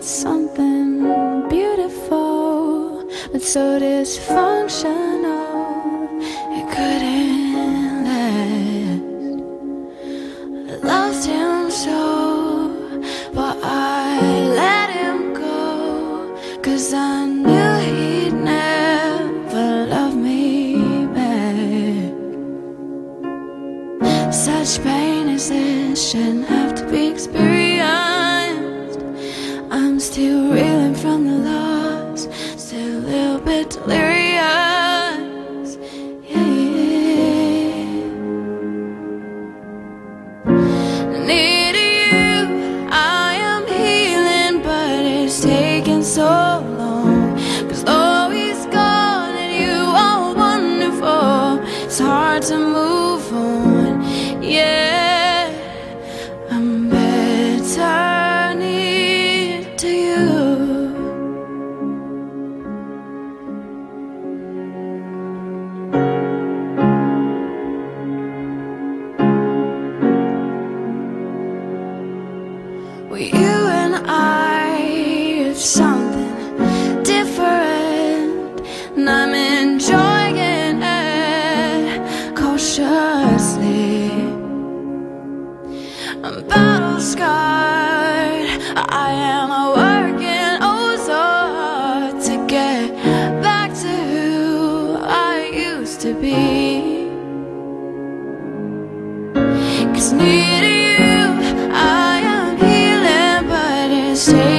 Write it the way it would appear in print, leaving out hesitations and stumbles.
something beautiful, but so dysfunctional it couldn't last. I loved him so, but I let him go, 'cause I knew he'd never love me back. Such pain as this shouldn't have to be experienced. I'm still reeling from the loss, still a little bit delirious. Yeah. Near to you, I am healing, but it's taking so long. 'Cause though he's gone and you are wonderful, it's hard to move on. Yeah, I'm better near to you. Well, you and I have something different, and I'm enjoying it cautiously. I'm battle scarred, I am working oh so hard to get back to who I used to be. 'Cause near to you, I am healing, but it's taking